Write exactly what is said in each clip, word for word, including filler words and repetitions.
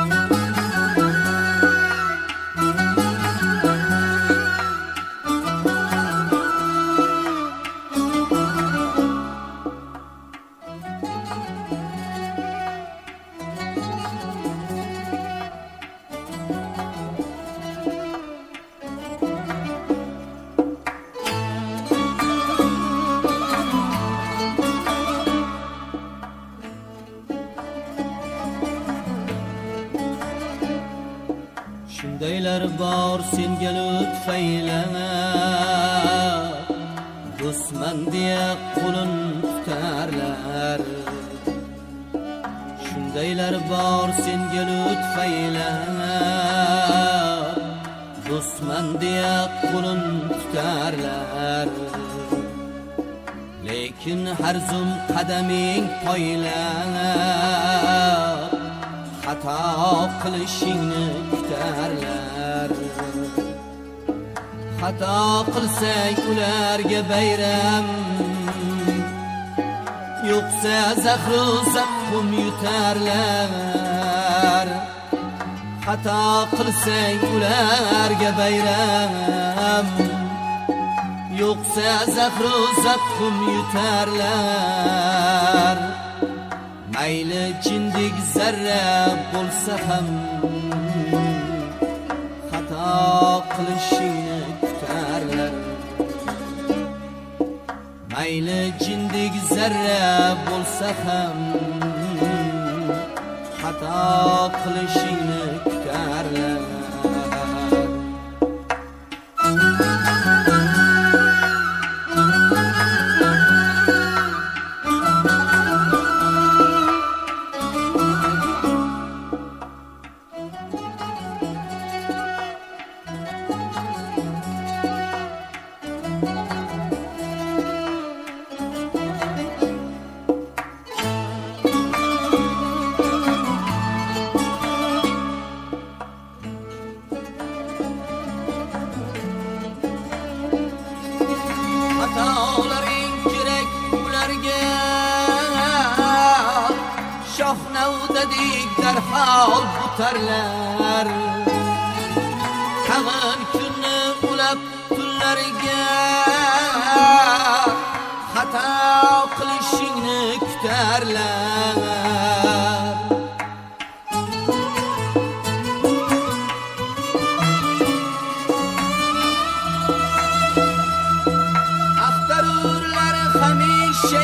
Shundaylar bor senga lutfaylar, do'stman deya qo'lin tutarlar. Shundaylar bor senga lutfaylar, do'stman deya qo'lin tutarlar. Lekin har zum qadaming poylar, xato qilishingni kutarlar. Xato qilsang ularga bayram, yo'qsa zahru zaqqum yutarlar. Xato qilsang ularga bayram, yo'qsa zahru zaqqum yutarlar. Mayli jindik zarra bo'lsa ham, xato qilishingni kutarlar. Mayli jindik zarra bo'lsa ham, xato qilishingni kutarlar. Xatolaring kerak ularga, shohnavdadek darhol butarlar. Tag'in kunni ulab tunlariga, xato qilishingni kutarlar. Hamisha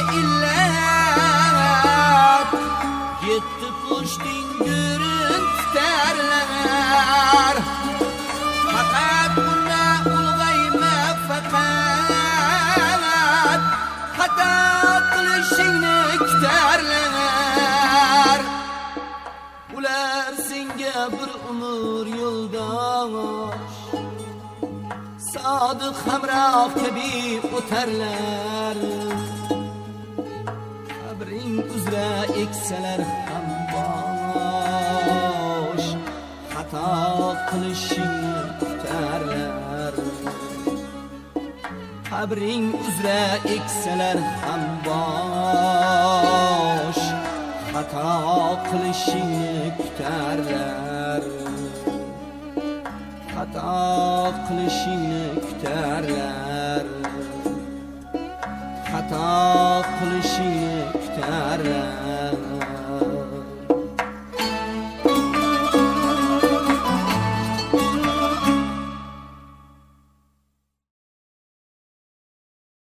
illat, yetti pushting gurun tutarlar. Faqat bunda ulg'ayma, faqat xato qilishingni kutarlar. Ular senga bir umr yo'ldosh, sodiq hamroh kabi o'tarlar. Qabring uzra eksalar ham bosh, xato qilishingni kutarlar. Qabring uzra eksalar ham bosh, xato qilishingni kutarlar. Xato qilishingni kutarlar. Xato qilishingni kutarlar.